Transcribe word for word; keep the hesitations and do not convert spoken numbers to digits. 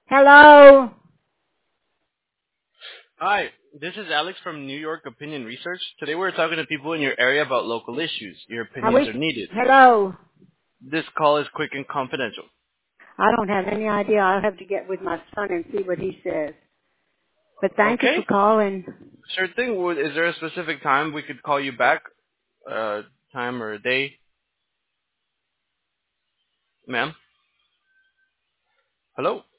Hello? Hi, this is Alex from New York Opinion Research. Today we're talking to people in your area about local issues. Your I opinions wish, are needed. hello? This call is quick and confidential. I don't have any idea. I'll have to get with my son and see what he says. But thank you Okay, for calling. sure thing. Would- Is there a specific time we could call you back? Uh, time or a day? Ma'am? Hello?